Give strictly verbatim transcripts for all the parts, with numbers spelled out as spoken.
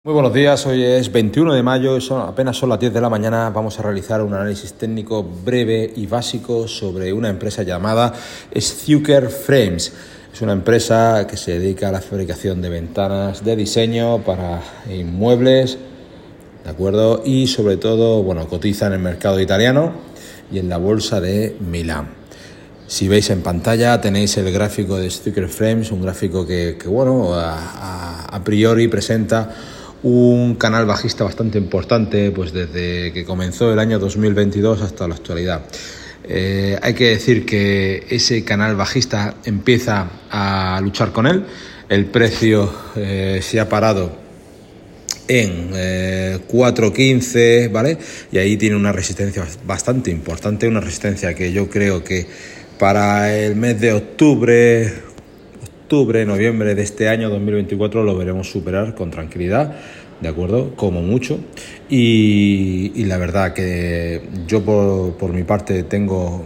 Muy buenos días, hoy es veintiuno de mayo, son, apenas son las diez de la mañana. Vamos a realizar un análisis técnico breve y básico sobre una empresa llamada Stuker Frames. Es una empresa que se dedica a la fabricación de ventanas de diseño para inmuebles, ¿de acuerdo? Y sobre todo, bueno, cotiza en el mercado italiano y en la bolsa de Milán. Si veis en pantalla tenéis el gráfico de Stuker Frames, un gráfico que, que bueno, a, a, a priori presenta un canal bajista bastante importante, pues desde que comenzó el año dos mil veintidós hasta la actualidad. Eh, hay que decir que ese canal bajista empieza a luchar con él. El precio eh, se ha parado en eh, cuatro quince, ¿vale? Y ahí tiene una resistencia bastante importante, una resistencia que yo creo que para el mes de octubre, octubre, noviembre de este año dos mil veinticuatro lo veremos superar con tranquilidad, ¿de acuerdo? Como mucho. Y, y la verdad que yo por, por mi parte tengo,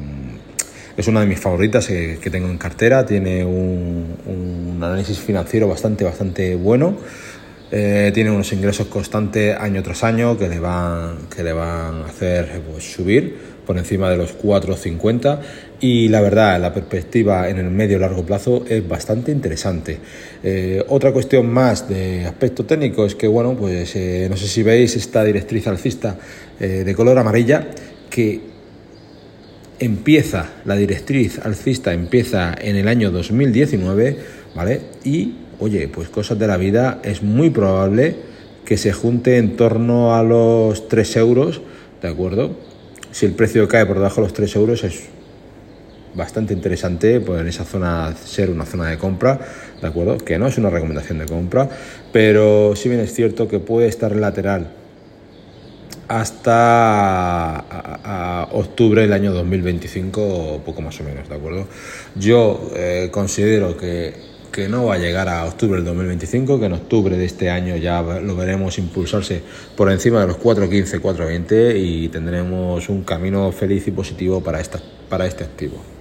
es una de mis favoritas que, que tengo en cartera. Tiene un, un análisis financiero bastante, bastante bueno. Eh, tiene unos ingresos constantes año tras año que le van, que le van a hacer pues, subir por encima de los cuatro cincuenta, y la verdad la perspectiva en el medio y largo plazo es bastante interesante. Eh, otra cuestión más de aspecto técnico es que, bueno, pues eh, no sé si veis esta directriz alcista eh, de color amarilla, que empieza, la directriz alcista empieza en el año dos mil diecinueve, ¿vale? Y oye, pues cosas de la vida, es muy probable que se junte en torno a los tres euros, ¿de acuerdo? Si el precio cae por debajo de los tres euros es bastante interesante, pues en esa zona ser una zona de compra, ¿de acuerdo? Que no es una recomendación de compra, pero sí bien es cierto que puede estar lateral hasta a, a octubre del año dos mil veinticinco o poco más o menos, ¿de acuerdo? Yo eh, considero que que no va a llegar a octubre del dos mil veinticinco, que en octubre de este año ya lo veremos impulsarse por encima de los cuatro quince, cuatro veinte y tendremos un camino feliz y positivo para, esta, para este activo.